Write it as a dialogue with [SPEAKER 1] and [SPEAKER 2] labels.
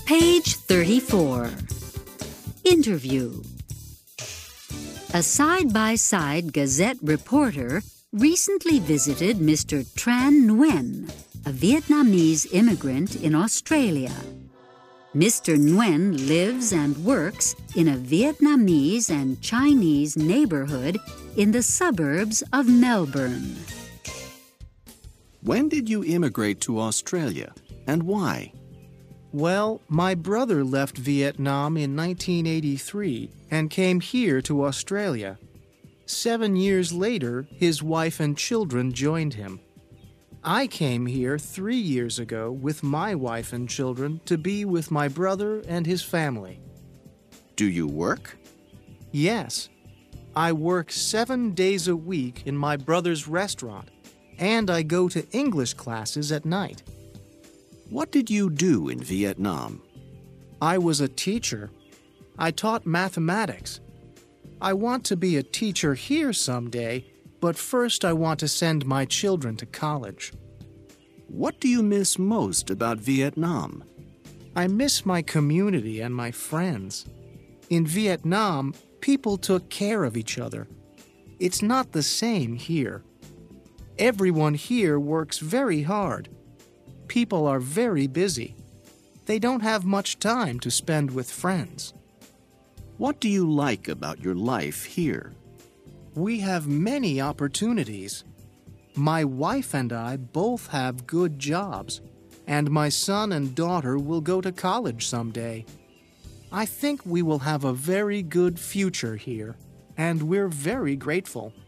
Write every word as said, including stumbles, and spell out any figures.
[SPEAKER 1] Page thirty-four. Interview. A side-by-side Gazette reporter recently visited Mister Tran Nguyen, a Vietnamese immigrant in Australia. Mister Nguyen lives and works in a Vietnamese and Chinese neighborhood in the suburbs of Melbourne.
[SPEAKER 2] When did you immigrate to Australia, and why?
[SPEAKER 3] Well, my brother left Vietnam in nineteen eighty-three and came here to Australia. Seven years later, his wife and children joined him. I came here three years ago with my wife and children to be with my brother and his family.
[SPEAKER 2] Do you work?
[SPEAKER 3] Yes. I work seven days a week in my brother's restaurant, and I go to English classes at night.
[SPEAKER 2] What did you do in Vietnam?
[SPEAKER 3] I was a teacher. I taught mathematics. I want to be a teacher here someday, but first I want to send my children to college.
[SPEAKER 2] What do you miss most about Vietnam?
[SPEAKER 3] I miss my community and my friends. In Vietnam, people took care of each other. It's not the same here. Everyone here works very hard. People are very busy. They don't have much time to spend with friends.
[SPEAKER 2] What do you like about your life here?
[SPEAKER 3] We have many opportunities. My wife and I both have good jobs, and my son and daughter will go to college someday. I think we will have a very good future here, and we're very grateful.